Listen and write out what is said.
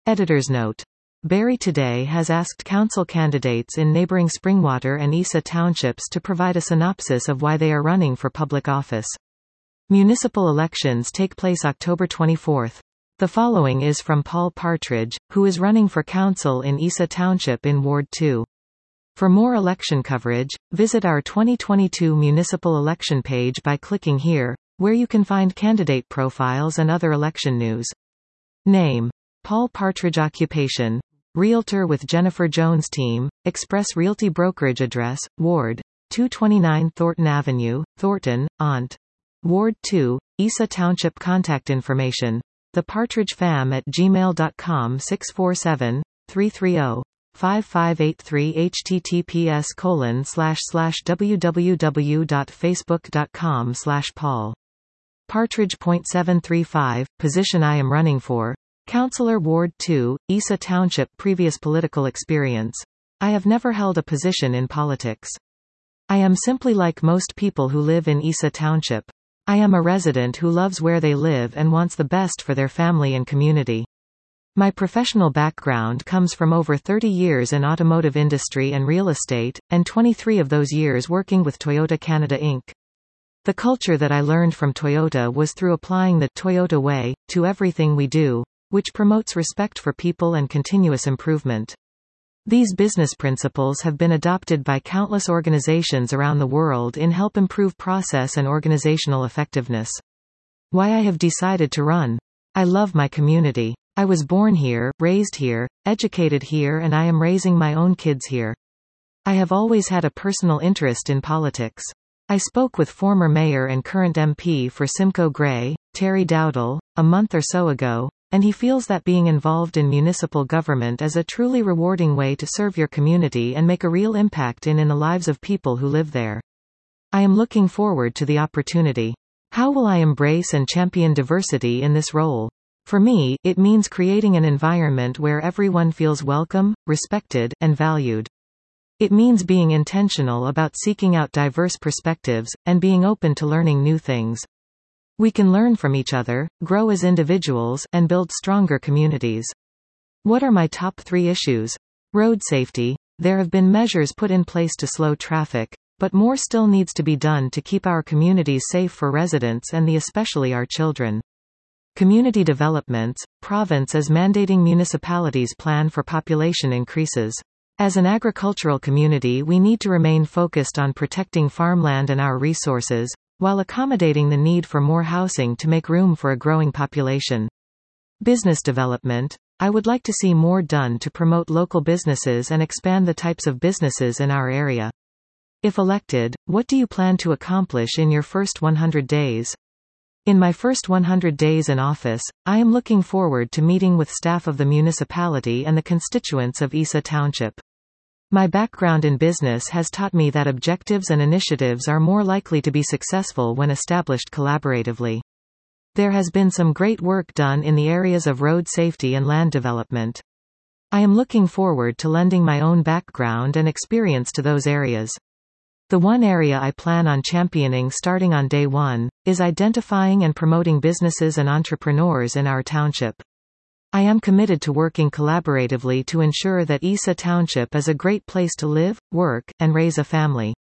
Editor's note. Barrie Today has asked council candidates in neighboring Springwater and Isa townships to provide a synopsis of why they are running for public office. Municipal elections take place October 24. The following is from Paul Partridge, who is running for council in Isa Township in Ward 2. For more election coverage, visit our 2022 municipal election page by clicking here, where you can find candidate profiles and other election news. Name: Paul Partridge. Occupation: Realtor with Jennifer Jones Team, Express Realty Brokerage. Address: Ward 229 Thornton Avenue, Thornton, Ont. Ward 2, Isa Township. Contact information: The Partridge Fam at gmail.com. 647-330-5583. https://www.facebook.com/Paul Partridge. 735, position I am running for: Councillor Ward 2, Isa Township. Previous political experience: I have never held a position in politics. I am simply like most people who live in Isa Township. I am a resident who loves where they live and wants the best for their family and community. My professional background comes from over 30 years in automotive industry and real estate, and 23 of those years working with Toyota Canada Inc. The culture that I learned from Toyota was through applying the Toyota way to everything we do, which promotes respect for people and continuous improvement. These business principles have been adopted by countless organizations around the world in help improve process and organizational effectiveness. Why I have decided to run: I love my community. I was born here, raised here, educated here, and I am raising my own kids here. I have always had a personal interest in politics. I spoke with former mayor and current MP for Simcoe Grey, Terry Dowdall, a month or so ago, and he feels that being involved in municipal government is a truly rewarding way to serve your community and make a real impact in the lives of people who live there. I am looking forward to the opportunity. How will I embrace and champion diversity in this role? For me, it means creating an environment where everyone feels welcome, respected, and valued. It means being intentional about seeking out diverse perspectives, and being open to learning new things. We can learn from each other, grow as individuals, and build stronger communities. What are my top 3 issues? Road safety. There have been measures put in place to slow traffic, but more still needs to be done to keep our communities safe for residents and especially our children. Community developments. Province is mandating municipalities plan for population increases. As an agricultural community, we need to remain focused on protecting farmland and our resources, while accommodating the need for more housing to make room for a growing population. Business development. I would like to see more done to promote local businesses and expand the types of businesses in our area. If elected, what do you plan to accomplish in your first 100 days? In my first 100 days in office, I am looking forward to meeting with staff of the municipality and the constituents of Isa Township. My background in business has taught me that objectives and initiatives are more likely to be successful when established collaboratively. There has been some great work done in the areas of road safety and land development. I am looking forward to lending my own background and experience to those areas. The one area I plan on championing starting on day 1 is identifying and promoting businesses and entrepreneurs in our township. I am committed to working collaboratively to ensure that Isa Township is a great place to live, work, and raise a family.